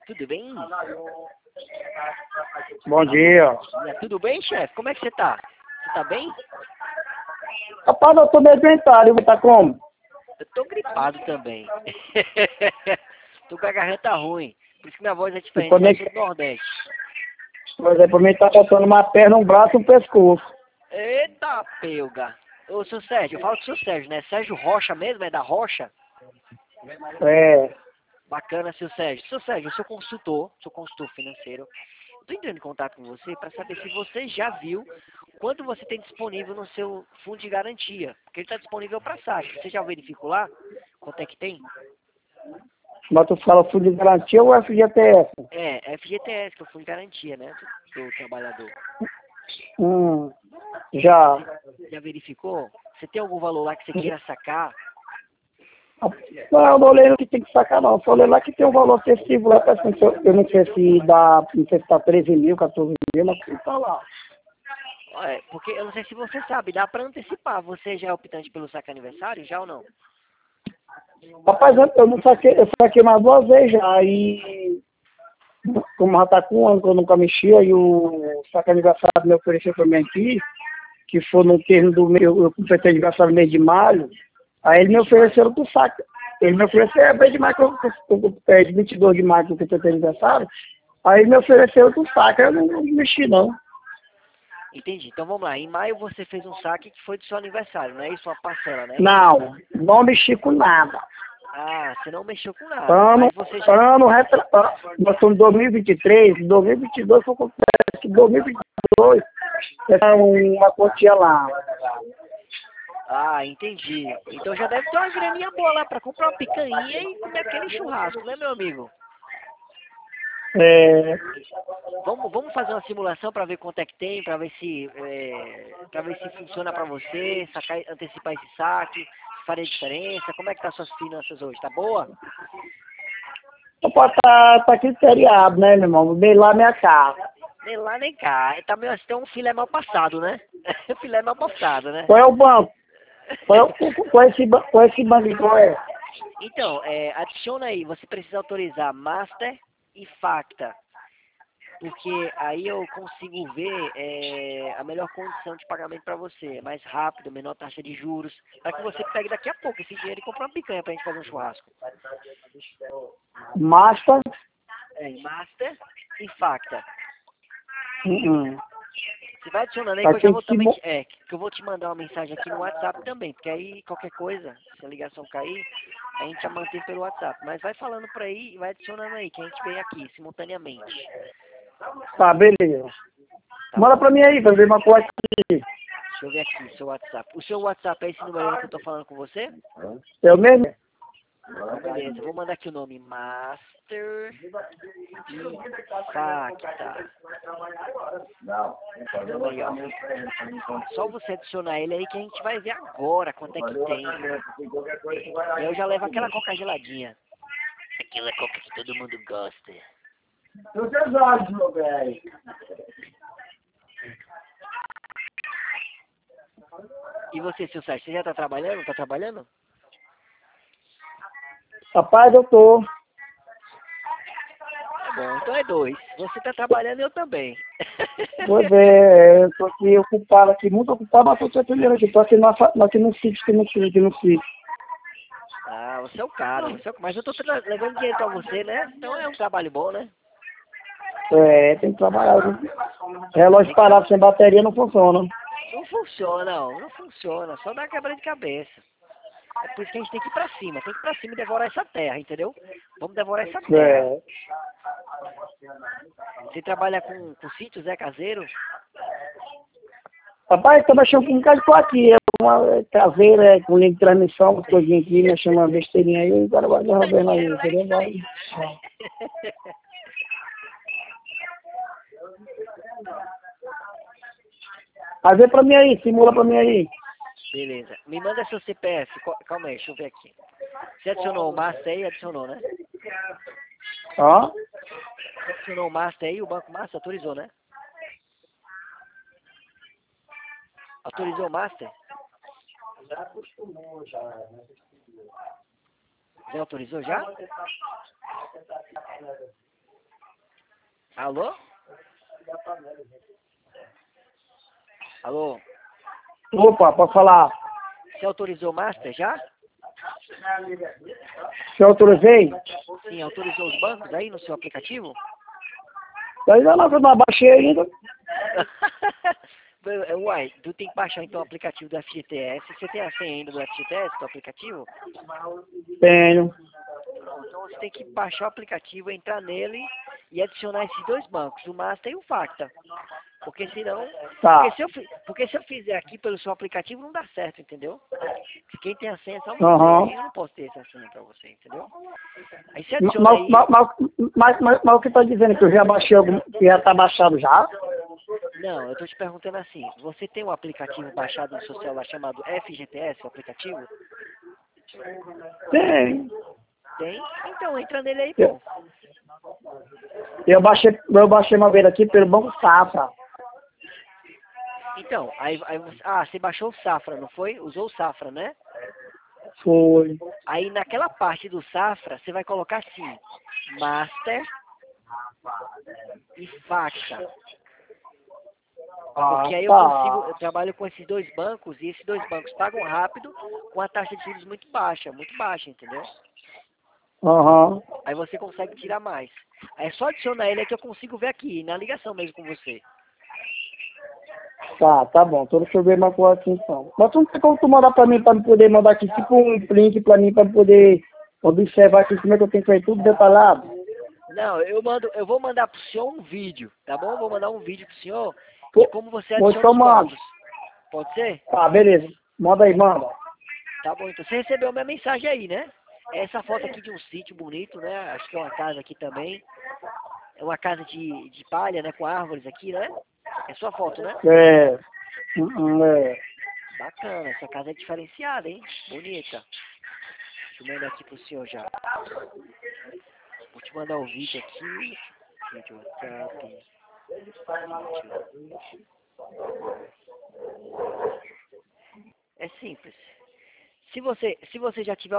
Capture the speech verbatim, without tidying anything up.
Tudo bem? Bom dia. Tudo bem, chefe? Como é que você tá? Você tá bem? Rapaz, eu tô meio doentado, você tá como? Eu tô gripado também. Tô com a garganta ruim. Por isso que minha voz é diferente, Como é eu que- sou do Nordeste. Por exemplo, pra mim tá faltando uma perna, um braço e um pescoço. Eita, pelga. Ô, seu Sérgio, eu falo com o seu Sérgio, né? Sérgio Rocha mesmo, é da Rocha? É. Bacana, seu Sérgio. Seu Sérgio, eu sou consultor, sou consultor financeiro. Estou entrando em contato com você para saber se você já viu quanto você tem disponível no seu fundo de garantia. Porque ele está disponível para saque. Você já verificou lá quanto é que tem? Mas tu fala fundo de garantia ou F G T S? É, F G T S, que é o fundo de garantia, né? Do, do trabalhador. Hum, já. Já verificou? Você tem algum valor lá que você queira sacar? Não, eu não olhei no que tem que sacar não. Só olhei lá que tem um valor acessível lá, parece que eu eu não sei se dá, não sei se tá treze mil, quatorze mil, mas tá lá. É, porque eu não sei se você sabe, dá para antecipar. Você já é optante pelo saque aniversário, já ou não? Rapaz, eu eu não saquei, eu saquei mais duas vezes já, e como já tá com um ano que eu nunca mexia, e o saque aniversário me ofereceu pra mim aqui, que foi no termo do meu, eu completei aniversário no mês de maio, aí ele me ofereceu pro saque. Ele me ofereceu, é mês de maio, que eu, eu, eu, é, de vinte e dois de maio que eu completei aniversário, aí ele me ofereceu pro saque, aí eu não, não mexi não. Entendi. Então vamos lá. Em maio você fez um saque que foi do seu aniversário, não é isso? Uma parcela, né? Não, não mexi com nada. Ah, você não mexeu com nada. Ano, Mas você já. ano, retra, ah, nós estamos em dois mil e vinte e três, dois mil e vinte e dois foi completo, dois mil e vinte e dois, era uma quantia lá. Ah, entendi. Então já deve ter uma graninha boa lá pra comprar uma picanha e comer aquele churrasco, né, meu amigo? É, Vamos, vamos fazer uma simulação pra ver quanto é que tem, pra ver se, é, para ver se funciona pra você, sacar, antecipar esse saque, se faria diferença. Como é que tá suas finanças hoje? Tá boa? opa, tá, tá criteriado, né, meu irmão? Dei lá minha casa. Nem lá nem cá. Tá meio assim, tem um filé mal passado, né? filé mal passado, né? Qual é o banco? Qual é, o- qual é esse, ba- qual é esse banco? Qual é? Então, é, adiciona aí, você precisa autorizar Master e Facta, porque aí eu consigo ver é, a melhor condição de pagamento para você, mais rápido, menor taxa de juros, para que você pegue daqui a pouco esse dinheiro e compre uma picanha para a gente fazer um churrasco. Master? É, Master e Facta. Uh-uh. Você vai adicionando aí Tá que eu já aqui em vou também, cima. te- é, que eu vou te mandar uma mensagem aqui no WhatsApp também, porque aí qualquer coisa, se a ligação cair, a gente já mantém pelo WhatsApp. Mas vai falando por aí e vai adicionando aí, que a gente vem aqui simultaneamente. Tá, beleza. Tá Manda bom? pra mim aí, pra ver uma coisa aqui. Deixa eu ver aqui o seu WhatsApp. O seu WhatsApp é esse número aí que eu tô falando com você? Eu mesmo? Então, beleza. Eu vou mandar aqui o nome Master e Facta. Então aí, ó. Só você adicionar ele aí que a gente vai ver agora quanto é que tem. E eu já levo aquela coca geladinha. Aquela coca que todo mundo gosta. Seus olhos, meu velho. E você, seu Sérgio, você já tá trabalhando? Tá trabalhando? Rapaz, eu tô. Tá bom, então é dois. Você tá trabalhando e eu também. Pois é, eu tô aqui ocupado aqui, muito ocupado, mas tô trabalhando aqui. Tô aqui, na, fa- aqui no sítio, aqui no sítio, aqui no sítio. Ah, você é o cara, você é o... mas eu tô tra- levando dinheiro pra você, né? Então é um trabalho bom, né? É, tem que trabalhar. Viu? Relógio parado sem bateria não funciona. Não funciona, não. Não funciona. Só dá quebra de cabeça. É por isso que a gente tem que ir pra cima. Tem que ir pra cima e devorar essa terra, entendeu? Vamos devorar essa terra. É. Você trabalha com, com sítios, é caseiro? Rapaz, tô mexendo com um bocado de coisa aqui. É uma caseira, é, com linha de transmissão, umas coisinhas aqui, mexendo uma besteirinha aí, agora vai derrubando aí, entendeu? Vai. Mas vê pra mim aí, simula pra mim aí. Beleza. Me manda seu C P F. Co- Calma aí, deixa eu ver aqui. Você adicionou o Master aí? Adicionou, né? Ó. Você adicionou o Master aí? O Banco Master autorizou, né? Autorizou o Master? Já acostumou, já. Já autorizou já? Alô? Alô? Opa, pode falar. Você autorizou o Master já? Se eu autorizei? Sim, autorizou os bancos aí no seu aplicativo? Ainda não, que eu não abaixei ainda. Uai, tu tem que baixar então o aplicativo do F G T S. Você tem a senha ainda do F G T S, do aplicativo? Tenho. Então você tem que baixar o aplicativo, entrar nele e adicionar esses dois bancos, o Master e o Facta. Porque senão. Tá. Porque se, eu, fi- porque se eu fizer aqui pelo seu aplicativo não dá certo, entendeu? Quem tem a senha é só você. Aham. Eu não posso ter essa senha pra você, entendeu? Aí você Mas, adiciona aí. mas, mas, mas, mas, mas o que tá dizendo que eu já baixei algum, que já tá baixado já? Não, eu tô te perguntando assim, você tem um aplicativo baixado no seu celular chamado F G T S, o aplicativo? Tem. Tem? Então entra nele aí, Eu, pô. eu baixei, eu baixei uma vez aqui pelo Banco Safra. Então, aí, aí você- ah, você baixou o Safra, não foi? Usou o Safra, né? Foi. Aí naquela parte do Safra, você vai colocar assim, Master e Facta. Ah, Porque aí eu consigo, tá. eu trabalho com esses dois bancos e esses dois bancos pagam rápido com a taxa de juros muito baixa, muito baixa, entendeu? Aham. Aí você consegue tirar mais. Aí é só adicionar ele é que eu consigo ver aqui, na ligação mesmo com você. Tá, tá bom. Então deixa eu ver uma coisa aqui então. Mas tu não tem como tu mandar pra mim, pra me poder mandar aqui, tipo um print pra mim, pra poder observar aqui como é que eu tenho que ver tudo detalhado? Não, eu mando, eu vou mandar pro senhor um vídeo, tá bom? Eu vou mandar um vídeo pro senhor de Pô, como você ou adiciona então os manda. bancos. Pode ser? Tá, beleza. Manda aí, manda. Tá bom, então você recebeu minha mensagem aí, né? Essa foto aqui de um sítio bonito, né? Acho que é uma casa aqui também. É uma casa de, de palha, né? Com árvores aqui, né? É sua foto, né? É. Hum, hum, é. Bacana, essa casa é diferenciada, hein? Bonita. Deixa eu mandar aqui pro senhor já. Vou te mandar o vídeo aqui. Vídeo WhatsApp. Vídeo. É simples. Se você, se você já tiver